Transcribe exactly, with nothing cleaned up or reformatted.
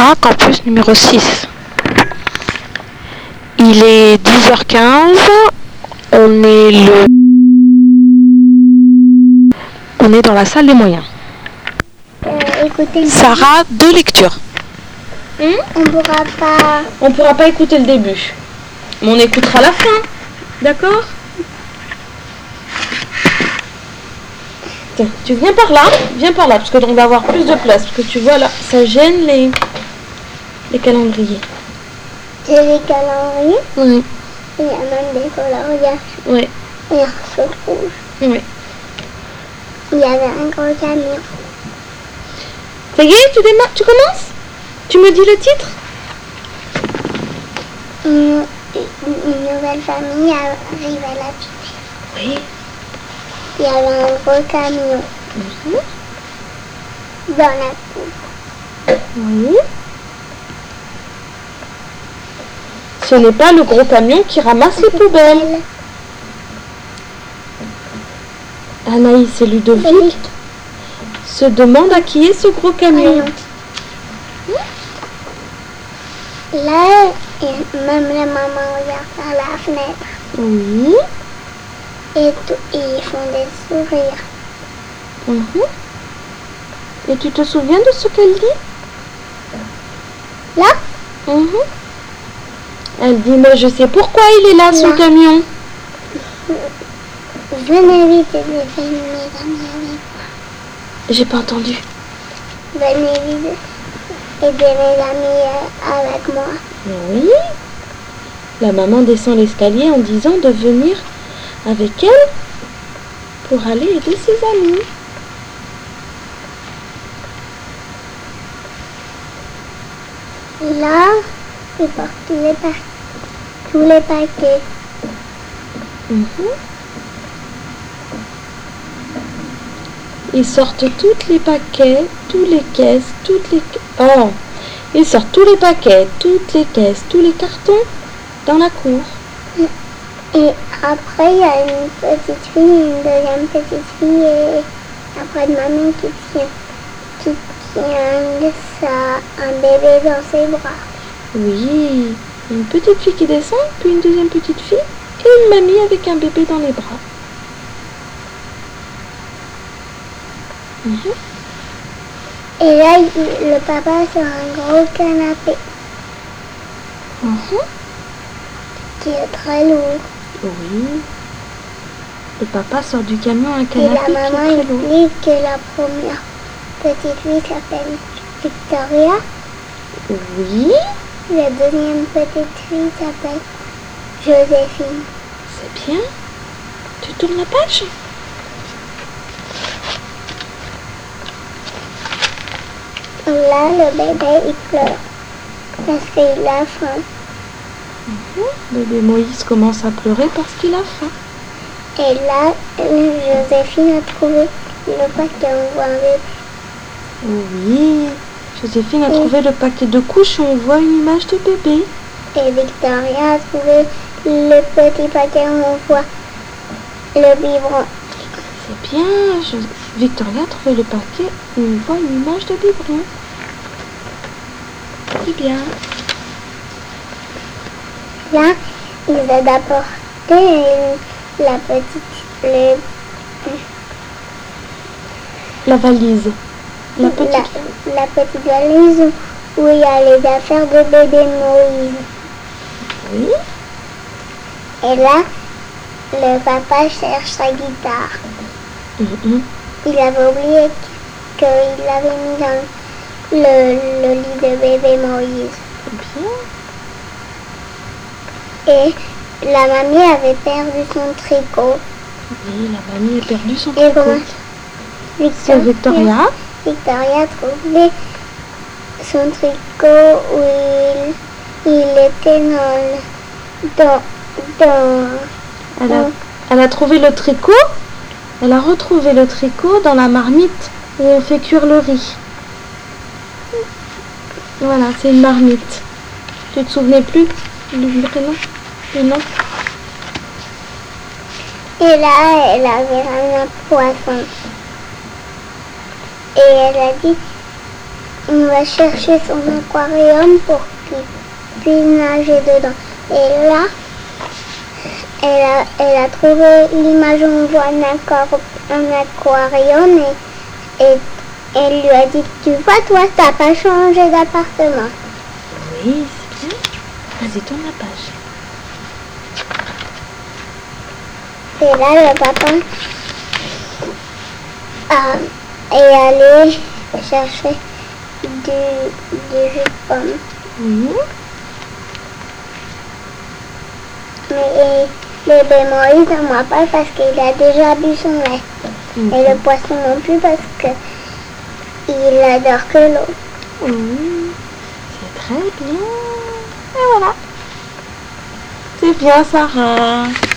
Sarah, campus numéro six. Il est dix heures quinze, on est le... On est dans la salle des moyens. Euh, écoutez Sarah, deux lectures. Hum on pourra pas... On pourra pas écouter le début. Mais on écoutera la fin. D'accord? Tiens, tu viens par là. Viens par là, parce qu'on va avoir plus de place. Parce que tu vois là, ça gêne les, les calendriers. J'ai les calendriers. Oui. Il y a même des coloriages. Oui. Et un saut rouge. Oui. Il y avait un gros camion. Ça y est, tu démarres, tu commences? Tu me dis le titre? Une, une nouvelle famille arrive à la piscine. Oui. Il y avait un gros camion Mmh. dans la cour. Oui. Ce n'est pas le gros camion qui ramasse les poubelles. Anaïs et Ludovic se demandent à qui est ce gros camion. Là, et même la maman regarde par la fenêtre. Oui. Et, tout, et ils font des sourires. Mmh. Et tu te souviens de ce qu'elle dit? Là, Mmh. Elle dit, mais je sais pourquoi il est là, son Là. camion. venez vite et venez mes amis avec moi. J'ai pas entendu. Venez vite aider mes amis euh, avec moi. Oui. La maman descend l'escalier en disant de venir avec elle pour aller aider ses amis. Là, ils portent tous les, pa tous les paquets. Mhm. Ils sortent tous les paquets, tous les caisses, toutes les... Oh. Ils sortent tous les paquets, toutes les caisses, tous les cartons dans la cour. Et après, il y a une petite fille, une deuxième petite fille et après de mamie qui tient, qui tient ça, un bébé dans ses bras. Oui. Une petite fille qui descend, puis une deuxième petite fille et une mamie avec un bébé dans les bras. Mhm. Et là, il- le papa sur un gros canapé Mhm. qui est très lourd. Oui. Le papa sort du camion un Et canapé la qui maman est très lourd. explique que la première petite fille s'appelle Victoria. Oui. La deuxième petite fille s'appelle Joséphine. C'est bien. Tu tournes la page? Là, le bébé, il pleure parce qu'il a faim. Mhm. Bébé Moïse commence à pleurer parce qu'il a faim. Et là, euh, Joséphine a trouvé le paquet, on voit un bébé. Oui. Joséphine a Oui. trouvé le paquet de couches et on voit une image de bébé. Et Victoria a trouvé le petit paquet où on voit le biberon. C'est bien. Je... Victoria a trouvé le paquet où on voit une image de biberon. C'est bien. Là, ils aident à porter la petite, le, La valise. La petite. la, la petite valise où il y a les affaires de bébé Moïse. Oui. Et là, le papa cherche sa guitare. Mhm. Il avait oublié qu'il l'avait mis dans le, le lit de bébé Moïse. Bien. Et la mamie avait perdu son tricot. Oui, la mamie a perdu son Et tricot. comment C'est Victoria. Victoria a trouvé son tricot où il, il était dans, le- dans, dans, Elle a, dans- elle a trouvé le tricot. Elle a retrouvé le tricot dans la marmite où on fait cuire le riz. Voilà, c'est une marmite. Tu te souvenais plus du prénom, du nom? Et là, elle avait ramené un poisson. Et elle a dit, on va chercher son aquarium pour qu'il puisse nager dedans. Et là, elle a, elle a trouvé l'image où on voit un, aquar- un aquarium et, et elle lui a dit, tu vois, toi, t'as pas changé d'appartement. Oui, c'est bien. Vas-y, tourne la page. Et là, le papa a, est allé chercher du, du jus de pomme. Oui. Mais bébé Moïse ne boit pas parce qu'il a déjà bu son lait. Mhm. Et le poisson non plus parce que il adore que l'eau. Oui. C'est très bien. Et voilà. C'est bien, Sarah.